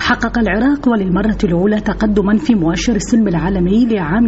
حقق العراق وللمرة الأولى تقدما في مؤشر السلم العالمي لعام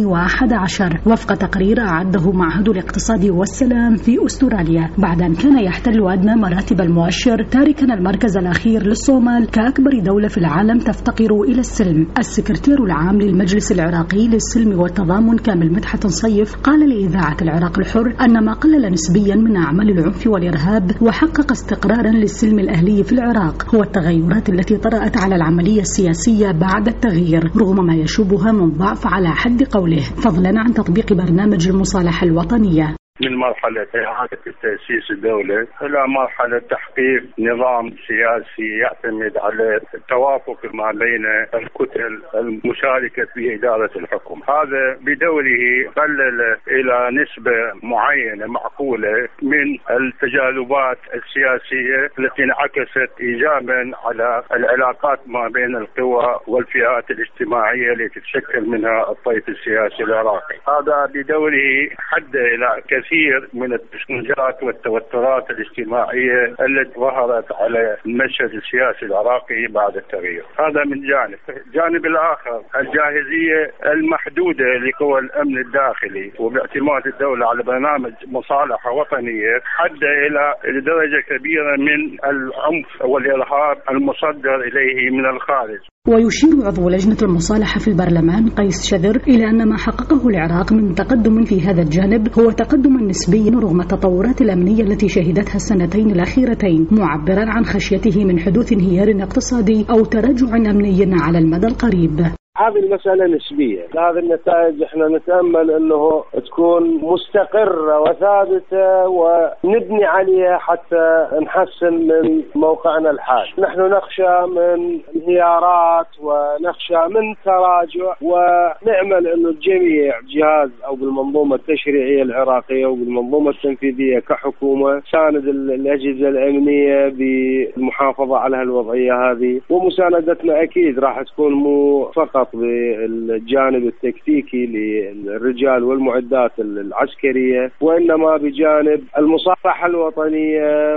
2011 وفق تقرير أعده معهد الاقتصاد والسلام في أستراليا، بعد أن كان يحتل أدنى مراتب المؤشر، تاركا المركز الأخير للصومال كأكبر دولة في العالم تفتقر إلى السلم. السكرتير العام للمجلس العراقي للسلم والتضامن كامل مدحت صيف قال لإذاعة العراق الحر أن ما قلل نسبيا من أعمال العنف والإرهاب وحقق استقرارا للسلم الأهلي في العراق هو التغيرات التي طرأت على العملية السياسية بعد التغيير، رغم ما يشوبها من ضعف على حد قوله، فضلا عن تطبيق برنامج المصالحة الوطنية. من مرحلة إعادة تأسيس الدولة إلى مرحلة تحقيق نظام سياسي يعتمد على التوافق ما بين الكتل المشاركة في إدارة الحكم. هذا بدوره قلل إلى نسبة معينة معقولة من التجاذبات السياسية التي انعكست إيجابا على العلاقات ما بين القوى والفئات الاجتماعية التي تشكل منها الطيف السياسي العراقي. هذا بدوره حد إلى كثير من التشنجات والتوترات الاجتماعية التي ظهرت على المشهد السياسي العراقي بعد التغيير. هذا من جانب. الجانب الآخر الجاهزية المحدودة لقوى الأمن الداخلي وباعتماد الدولة على برنامج مصالحة وطنية حد إلى درجة كبيرة من العنف والإرهاب المصدر إليه من الخارج. ويشير عضو لجنة المصالحة في البرلمان قيس شذر إلى أن ما حققه العراق من تقدم في هذا الجانب هو تقدم نسبي رغم التطورات الأمنية التي شهدتها السنتين الأخيرتين، معبرا عن خشيته من حدوث انهيار اقتصادي أو تراجع أمني على المدى القريب. هذه المسألة نسبية، هذه النتائج احنا نتأمل انه تكون مستقرة وثابتة ونبني عليها حتى نحسن من موقعنا الحالي. نحن نخشى من انهيارات ونخشى من تراجع، ونأمل انه الجميع جهاز او بالمنظومة التشريعية العراقية وبالمنظومة التنفيذية كحكومة ساند الأجهزة الأمنية بالمحافظة على هالوضعية هذه، ومساندتنا أكيد راح تكون مو فقط بالجانب التكتيكي للرجال والمعدات العسكرية، وإنما بجانب المصالحة الوطنية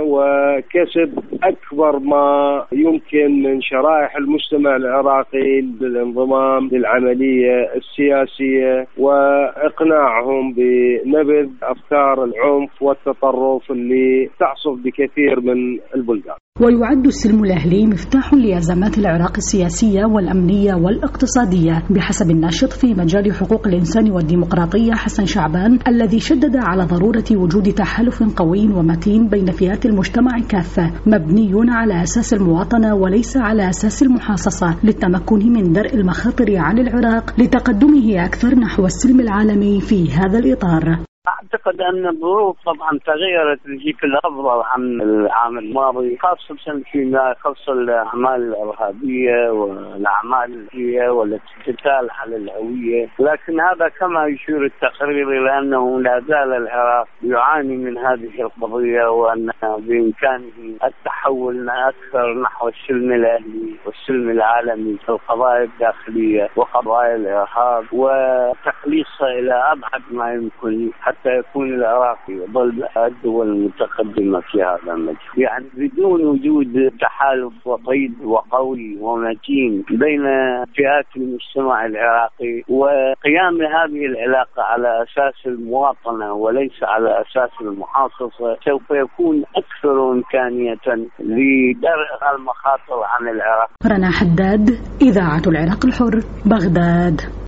وكسب أكبر ما يمكن من شرائح المجتمع العراقي للانضمام للعملية السياسية وإقناعهم بنبذ أفكار العنف والتطرف اللي تعصف بكثير من البلدان. ويعد السلم الأهلي مفتاح لأزمات العراق السياسية والأمنية والاقتصادية بحسب الناشط في مجال حقوق الإنسان والديمقراطية حسن شعبان، الذي شدد على ضرورة وجود تحالف قوي ومتين بين فئات المجتمع كافة مبني على أساس المواطنة وليس على أساس المحاصصة للتمكن من درء المخاطر عن العراق لتقدمه أكثر نحو السلم العالمي في هذا الإطار. أعتقد أن الظروف طبعا تغيرت في الأفضل عن العام الماضي، خاصة فيما يخص الأعمال الإرهابية والأعمال الهي والتي تتال على الهوية، لكن هذا كما يشير التقرير إلى أنه لا زال العراق يعاني من هذه القضية، وأن بإمكانه التحول أكثر نحو السلم الأهلي والسلم العالمي في القضايا الداخلية وقضايا الإرهاب وتقليصها إلى أبعد ما يمكن حتى يكون العراق يظل الدول المتقدمة في هذا المجال، يعني بدون وجود تحالف وطيد وقوي ومتين بين فئات المجتمع العراقي وقيام هذه العلاقة على أساس المواطنة وليس على أساس المحاصصة، سوف يكون أكثر إمكانية لدرء المخاطر عن العراق. رنا حداد، إذاعة العراق الحر، بغداد.